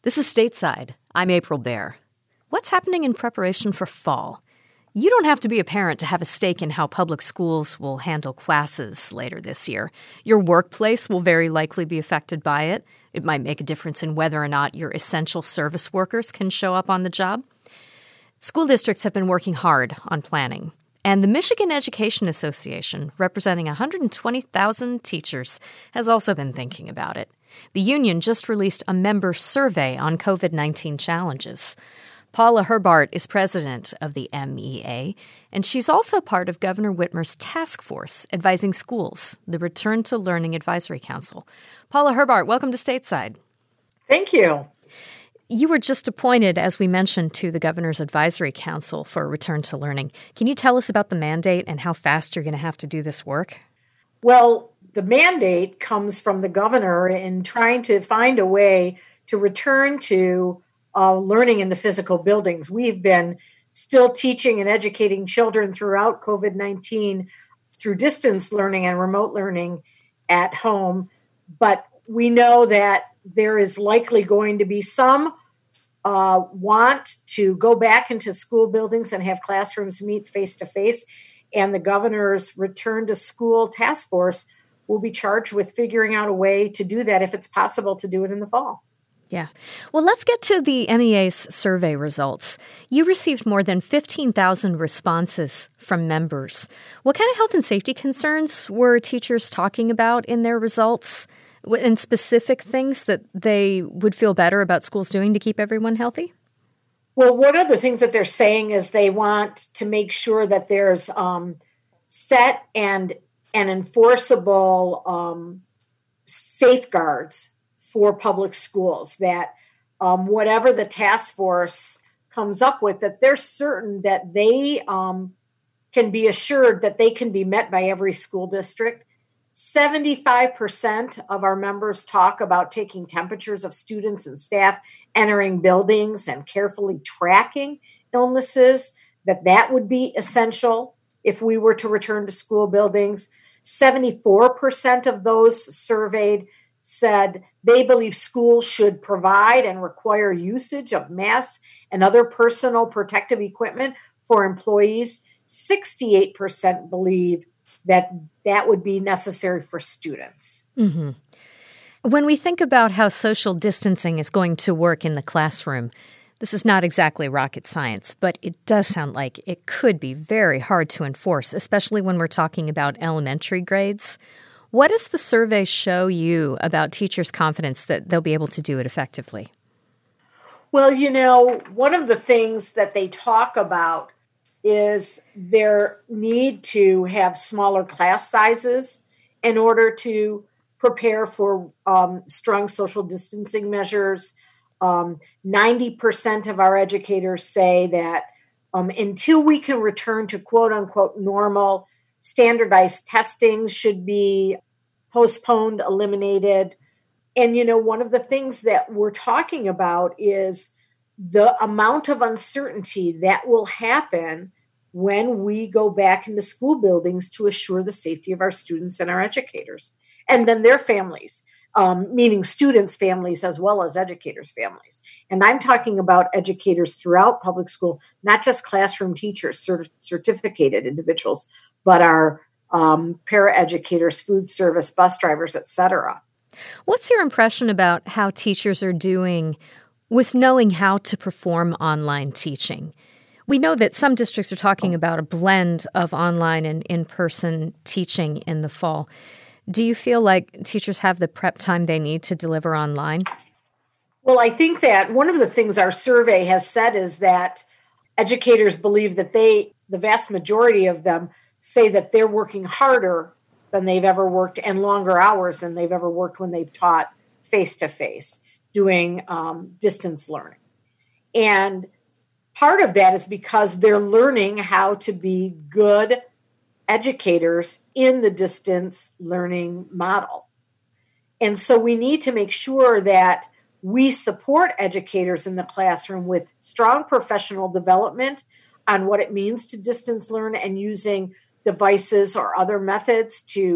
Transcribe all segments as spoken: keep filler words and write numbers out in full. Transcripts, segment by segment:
This is Stateside. I'm April Baer. What's happening in preparation for fall? You don't have to be a parent to have a stake in how public schools will handle classes later this year. Your workplace will very likely be affected by it. It might make a difference in whether or not your essential service workers can show up on the job. School districts have been working hard on planning. And the Michigan Education Association, representing one hundred twenty thousand teachers, has also been thinking about it. The union just released a member survey on covid nineteen challenges. Paula Herbart is president of the M E A, and she's also part of Governor Whitmer's task force advising schools, the Return to Learning Advisory Council. Paula Herbart, welcome to Stateside. Thank you. You were just appointed, as we mentioned, to the Governor's Advisory Council for Return to Learning. Can you tell us about the mandate and how fast you're going to have to do this work? Well, the mandate comes from the governor in trying to find a way to return to uh, learning in the physical buildings. We've been still teaching and educating children throughout covid nineteen through distance learning and remote learning at home, but we know that there is likely going to be some uh, want to go back into school buildings and have classrooms meet face-to-face, and the governor's Return to School Task Force will be charged with figuring out a way to do that if it's possible to do it in the fall. Yeah. Well, let's get to the M E A's survey results. You received more than fifteen thousand responses from members. What kind of health and safety concerns were teachers talking about in their results, and specific things that they would feel better about schools doing to keep everyone healthy? Well, one of the things that they're saying is they want to make sure that there's um, set and and enforceable um, safeguards for public schools, that um, whatever the task force comes up with, that they're certain that they um, can be assured that they can be met by every school district. seventy-five percent of our members talk about taking temperatures of students and staff entering buildings and carefully tracking illnesses, that that would be essential if we were to return to school buildings. seventy-four percent of those surveyed said they believe schools should provide and require usage of masks and other personal protective equipment for employees. sixty-eight percent believe that that would be necessary for students. Mm-hmm. When we think about how social distancing is going to work in the classroom, this is not exactly rocket science, but it does sound like it could be very hard to enforce, especially when we're talking about elementary grades. What does the survey show you about teachers' confidence that they'll be able to do it effectively? Well, you know, one of the things that they talk about is their need to have smaller class sizes in order to prepare for um, strong social distancing measures. Um, ninety percent of our educators say that um, until we can return to quote unquote normal, standardized testing should be postponed, eliminated. And, you know, one of the things that we're talking about is the amount of uncertainty that will happen when we go back into school buildings to assure the safety of our students and our educators, and then their families, um, meaning students' families as well as educators' families. And I'm talking about educators throughout public school, not just classroom teachers, cert- certificated individuals, but our um, paraeducators, food service, bus drivers, et cetera. What's your impression about how teachers are doing with knowing how to perform online teaching? We know that some districts are talking about a blend of online and in-person teaching in the fall. Do you feel like teachers have the prep time they need to deliver online? Well, I think that one of the things our survey has said is that educators believe that they, the vast majority of them, say that they're working harder than they've ever worked and longer hours than they've ever worked when they've taught face-to-face, doing um, distance learning. And part of that is because they're learning how to be good educators in the distance learning model. And so we need to make sure that we support educators in the classroom with strong professional development on what it means to distance learn and using devices or other methods to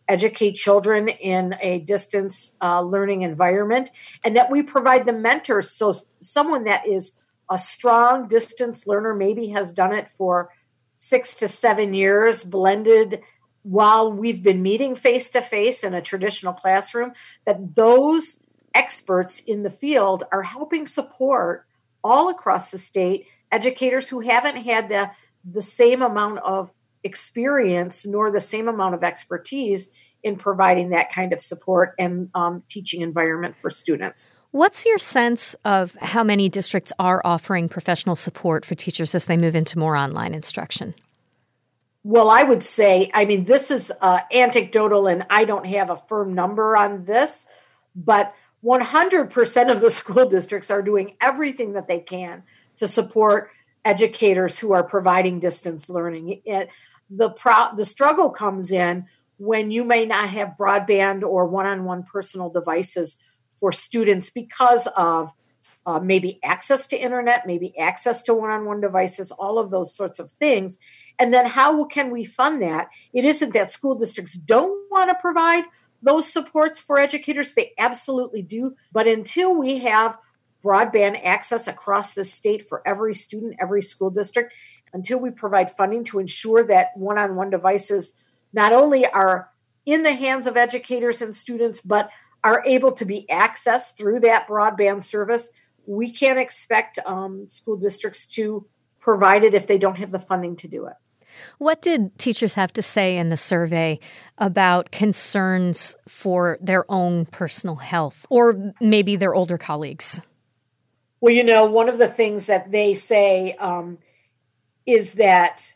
educate children in a distance uh, learning environment, and that we provide the mentors. So someone that is a strong distance learner, maybe has done it for six to seven years, blended while we've been meeting face-to-face in a traditional classroom, that those experts in the field are helping support all across the state educators who haven't had the, the same amount of experience nor the same amount of expertise in providing that kind of support and um, teaching environment for students. What's your sense of how many districts are offering professional support for teachers as they move into more online instruction? Well, I would say, I mean, this is uh, anecdotal and I don't have a firm number on this, but one hundred percent of the school districts are doing everything that they can to support educators who are providing distance learning. It, the pro, the struggle comes in when you may not have broadband or one-on-one personal devices for students because of uh, maybe access to internet, maybe access to one-on-one devices, all of those sorts of things. And then how can we fund that? It isn't that school districts don't want to provide those supports for educators. They absolutely do. But until we have broadband access across the state for every student, every school district, until we provide funding to ensure that one-on-one devices not only are in the hands of educators and students, but are able to be accessed through that broadband service, we can't expect um, school districts to provide it if they don't have the funding to do it. What did teachers have to say in the survey about concerns for their own personal health or maybe their older colleagues? Well, you know, one of the things that they say um, is that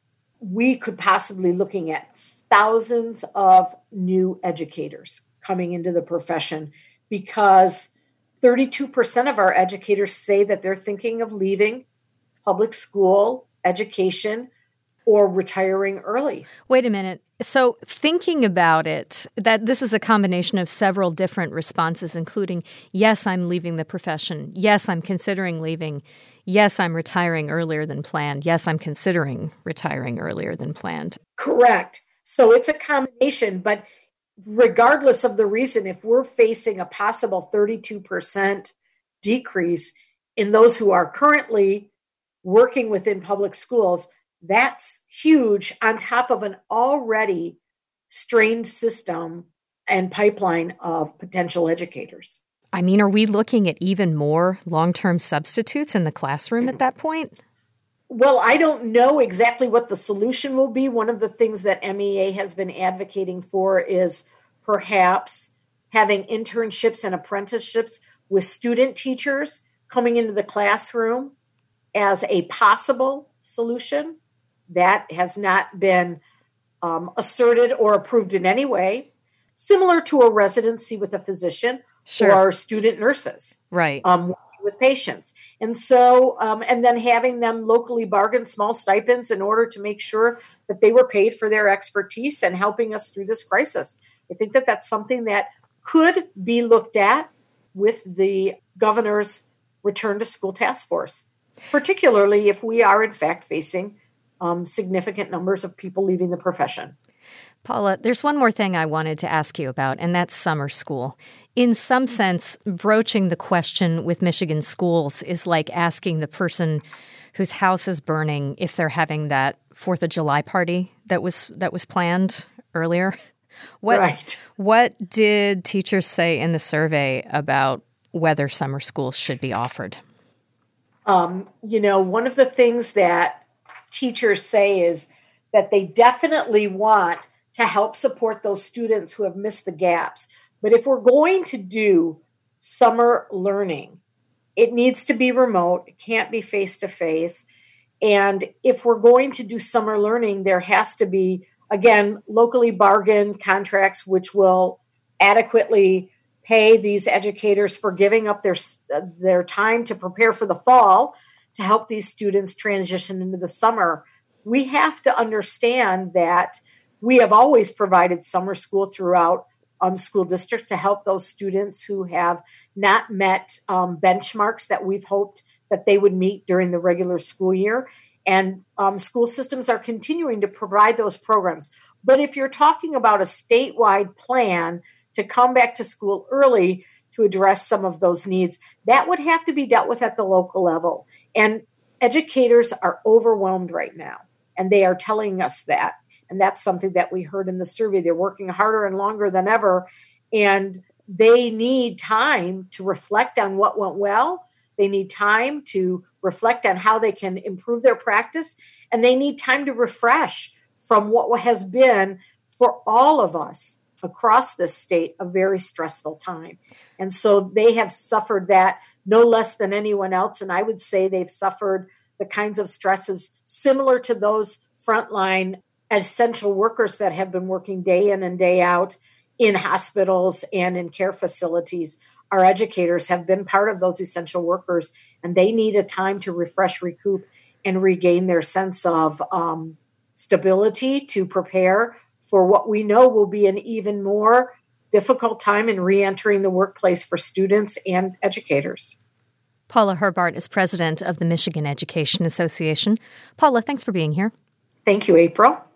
we could possibly looking at thousands of new educators coming into the profession because thirty-two percent of our educators say that they're thinking of leaving public school education or retiring early. Wait a minute. So thinking about it, that this is a combination of several different responses, including, yes, I'm leaving the profession. Yes, I'm considering leaving. Yes, I'm retiring earlier than planned. Yes, I'm considering retiring earlier than planned. Correct. So it's a combination, but regardless of the reason, if we're facing a possible thirty-two percent decrease in those who are currently working within public schools, that's huge on top of an already strained system and pipeline of potential educators. I mean, are we looking at even more long-term substitutes in the classroom at that point? Well, I don't know exactly what the solution will be. One of the things that M E A has been advocating for is perhaps having internships and apprenticeships with student teachers coming into the classroom as a possible solution. That has not been um, asserted or approved in any way, similar to a residency with a physician sure. or student nurses. Right. Um, with patients. And so, um, and then having them locally bargain small stipends in order to make sure that they were paid for their expertise and helping us through this crisis. I think that that's something that could be looked at with the governor's return to school task force, particularly if we are in fact facing um, significant numbers of people leaving the profession. Paula, there's one more thing I wanted to ask you about, and that's summer school. In some sense, broaching the question with Michigan schools is like asking the person whose house is burning if they're having that Fourth of July party that was that was planned earlier. What, right. What did teachers say in the survey about whether summer schools should be offered? Um, you know, one of the things that teachers say is that they definitely want to help support those students who have missed the gaps. But if we're going to do summer learning, it needs to be remote. It can't be face-to-face. And if we're going to do summer learning, there has to be, again, locally bargained contracts which will adequately pay these educators for giving up their, their time to prepare for the fall to help these students transition into the summer. We have to understand that we have always provided summer school throughout um, school districts to help those students who have not met um, benchmarks that we've hoped that they would meet during the regular school year. And um, school systems are continuing to provide those programs. But if you're talking about a statewide plan to come back to school early to address some of those needs, that would have to be dealt with at the local level. And educators are overwhelmed right now, and they are telling us that. And that's something that we heard in the survey. They're working harder and longer than ever, and they need time to reflect on what went well. They need time to reflect on how they can improve their practice, and they need time to refresh from what has been, for all of us across this state, a very stressful time. And so they have suffered that no less than anyone else. And I would say they've suffered the kinds of stresses similar to those frontline essential workers that have been working day in and day out in hospitals and in care facilities. Our educators have been part of those essential workers, and they need a time to refresh, recoup, and regain their sense of um, stability to prepare for what we know will be an even more difficult time in reentering the workplace for students and educators. Paula Herbart is president of the Michigan Education Association. Paula, thanks for being here. Thank you, April.